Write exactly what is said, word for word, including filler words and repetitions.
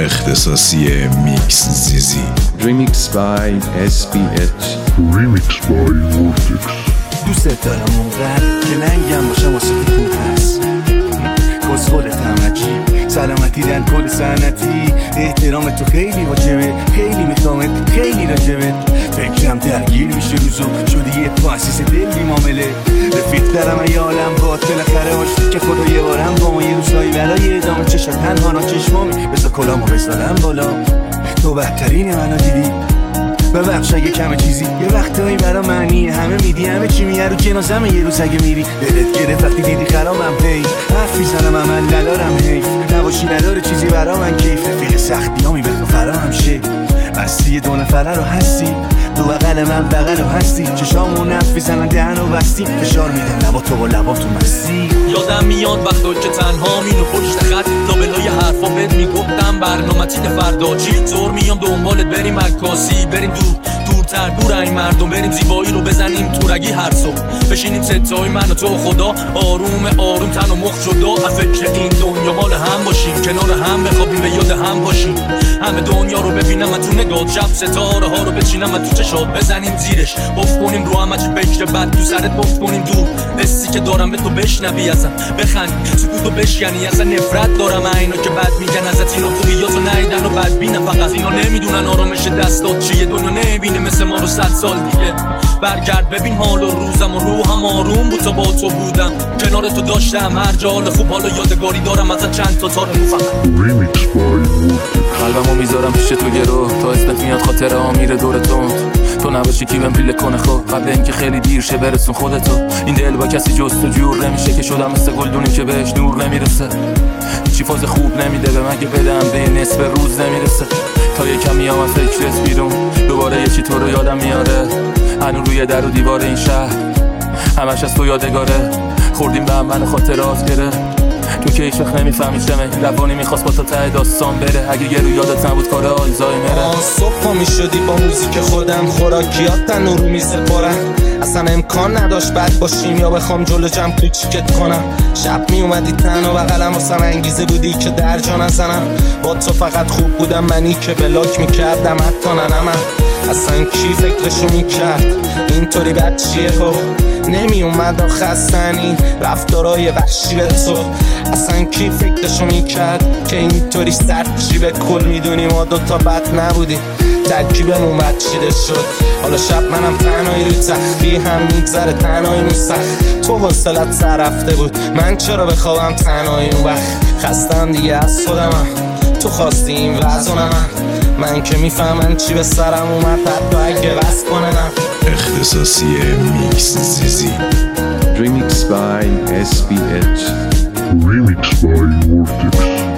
اختصاصی میکس زیزی. Remix by اس بی اچ. Remix by Vortex. دوست دارم اونقدر که ننگم باشم واسه تون هست کسخول تمجی سلامتی در کل سنتی احترام تو خیلی واجبه خیلی میخوامت خیلی راجبه فکرم درگیر میشه روزو شده یه تاسیس دلی معامله رفیق دارم ای عالم باد بالاخره آشتی که خدا یه بارم با ما یه روزایی برای ادامه چشم تنها نا چشمامی بذار کلامو بذارم بالا تو بهترین منو دیدی ببخش اگه کمه چیزی یه وقتایی برا معنی همه میدی همه چی میه رو جنازمه یه روز اگه میری دلت گرفت وقتی دیدی خرابم هی حرف میزنم عمل ندارم حیف نباشی نداره چیزی برا من کیف رفیق سختی همی به تو فراهم شه بستی دو نفره رو هستی دو بغل من بغل رو هستی چشامو نف میزنن دهن و بستی فشار میدن لبا تو با لبا تو مستی یادم میاد وقتایی که تنها مینو پشت خط لابلای حرفا بهت میگفتم برنامه چیت فردا چی طور میام دنبالت بریم عکاسی بریم دور دورتر دور این مردم بریم زیبایی رو بزنیم تورگی هر صبح بشینیم ستای من و تو خدا آروم آروم تن و مخ جدا از فکر این دنیا مال هم باشیم کنار هم بخوابیم به یاد هم باشیم همه دنیا رو ببینم من تو نگاه شب ستاره ها رو بچینم من تو چشات بزنیم زیرش بف کنیم رو همه چی فکر بد تو سرت بف کنیم دور حسی که دارم به تو بشنوی ازم بخند سکوتو بشکنی ازم نفرت دارم اینا که بد میگن ازت اینا خوبیاتو نیدن و بد بینن فقط اینا نمیدونن آرامش دستات چیه دنیا نمیبینه مثل ما رو صد سال دیگه برگرد ببین حال و روزم و روحم آروم بود تا با تو بودم کنار تو داشتم هر جا حال خوب حالا یادگاری دارم ازت چند تا تار مو فقط Remix by Vortex. قلبمو میذارم پیش تو گرو تا اسمت میاد خاطره ها میره دور تند تو نباشی کی بهم پیله کنه خو قبل اینکه خیلی دیر شه برسون خودتو این دل با کسی جز تو جور نمیشه که شدم مثل گلدونی که بهش نور نمیرسه چی فاز خوب نمیده به من که بدم به نصف روز نمیرسه تا یه کمی هم فکرت بیرون دوباره یه چی تو رو یادم میاره هنو روی در و دیوار این شهر همش از تو یادگاره خوردیم به هم من خاطرات گره تو که هیچ وقت نمیفهمی چمه روانی میخواست با تا ته داستان بره اگه یه رو یادت نبود کار آلزایمره صبح پا میشدی با موزیک خودم خوراکیات تن رو میزه پرن اصلا امکان نداشت بد باشیم یا بخوام جلو جمع کوچیکت کنم شب میومدی تن و بغلم واسم انگیزه بودی که در جا نزنم با تو فقط خوب بودم منی که بلاک میکردم حتی ننمم اصلا کی فکرشو میکرد اینطوری بد چیه خب نمی اومد و خستن این رفتارای وحشی به تو اصلا کی فکرشو میکرد که اینطوری سرد چی به کل میدونی ما دوتا بد نبودیم ترکیبمون بد چیده شد حالا شب منم تنهایی رو تختی هم میگذره تنهایی مستخ تو حوصلت سر رفته بود من چرا بخوابم تنهایی اون وقت خستم دیگه از خودمم تو خواستی این وزنم من که میفهمم چی به سرم اومد حتی اگه بس کننم اختصاصی میکس زیزی. Remix by اس بی اچ. Remix by Vortex.